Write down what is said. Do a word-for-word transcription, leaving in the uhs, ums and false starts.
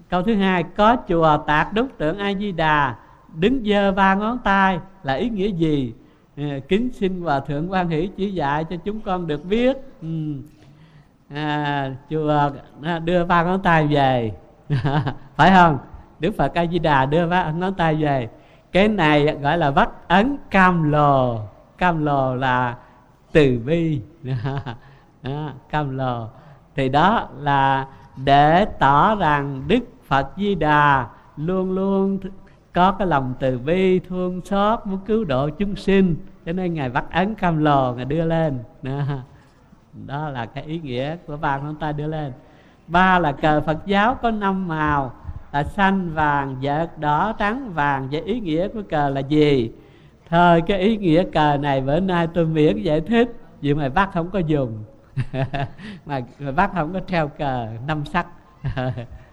Câu thứ hai, có chùa tạc đúc tượng A Di Đà, đứng giơ ba ngón tay là ý nghĩa gì? À, kính xin Hòa Thượng Quan Hỷ chỉ dạy cho chúng con được biết. ừ. à, Chùa đưa ba ngón tay về phải không? Đức Phật A Di Đà đưa ba ngón tay về. Cái này gọi là vắt ấn cam lồ. Cam lồ là từ bi. Cam lồ thì đó là để tỏ rằng Đức Phật Di Đà luôn luôn có cái lòng từ bi, thương xót, muốn cứu độ chúng sinh, cho nên Ngài vắt ấn cam lồ, Ngài đưa lên. Đó là cái ý nghĩa của ba ngón tay đưa lên. Ba là cờ Phật giáo có năm màu là xanh, vàng, vợt, đỏ, trắng, vàng. Vậy ý nghĩa của cờ là gì? Thôi cái ý nghĩa cờ này bữa nay tôi miễn giải thích, vì mày bắt không có dùng mà, mà bắt không có treo cờ năm sắc